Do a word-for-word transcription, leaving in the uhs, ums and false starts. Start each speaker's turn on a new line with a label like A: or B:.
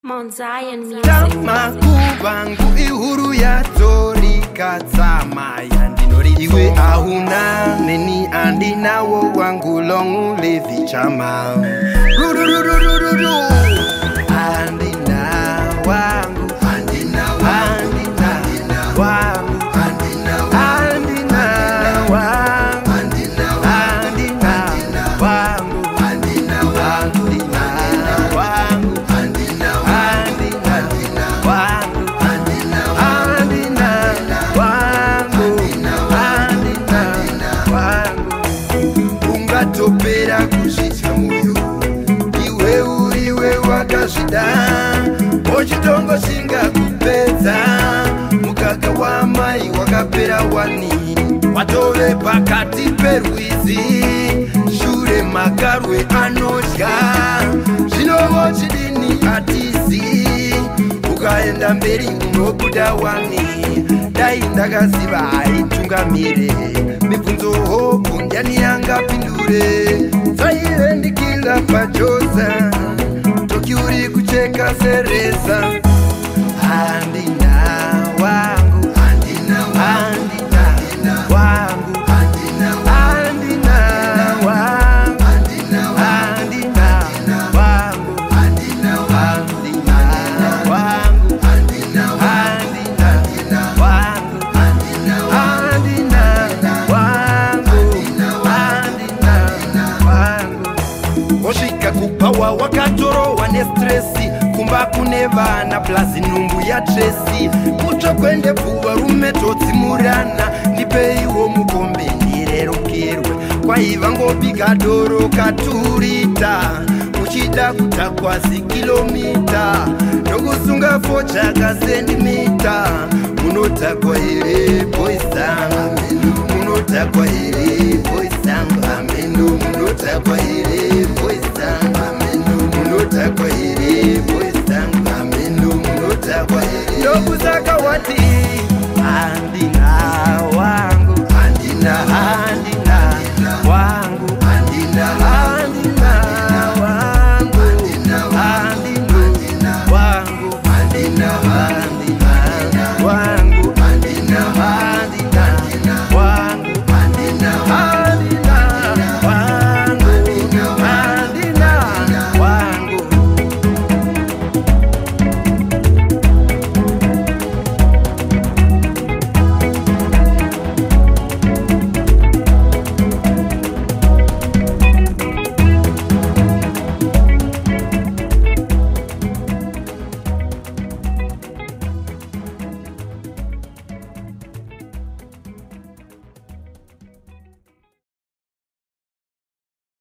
A: Mount Zion Music.
B: Tama kubangu ihuru ya tori katsama yandinori iwe ahuna neni andina wo wangu longu levi chama rurururururu andina wangu andina andina wangu andina andina wangu andina andina wangu andina andina wangu andina andina wangu andina andina wangu andina wangu ungatopera kushitya moyo iwe uriwe wakashida ochitongo singa kupedza mukaka wamai wakapera wani watove pakati perwizi shure makarwe anotya zvinovo chidini hatizi ukaenda mberi unobuda wani dai ndakaziva aitungamire mibvunzo hopu ndiani yangapindure saivendikila pajosa toki uri kucheka seresa andina wangu andina andina wangu andina andina wangu andina andina wangu andina andina wangu andina andina wangu andina andina wangu andina wangu osvika kupawa wakatorowa nestresi kumba kune vana plazi nhumbu ya tresi kutokwende pfuva rume todzimurana ndipeiwo mukombe ndirerukerwe kwaiva ngobika doro katurita uchida kutakwasi kilomita nokusunga fochaka sendimita munotakwa here boisanga munotakwa here boisanga ameno munotakwa here boisanga ameno munotakwa here boisanga ameno munotakwa here nokusaka wati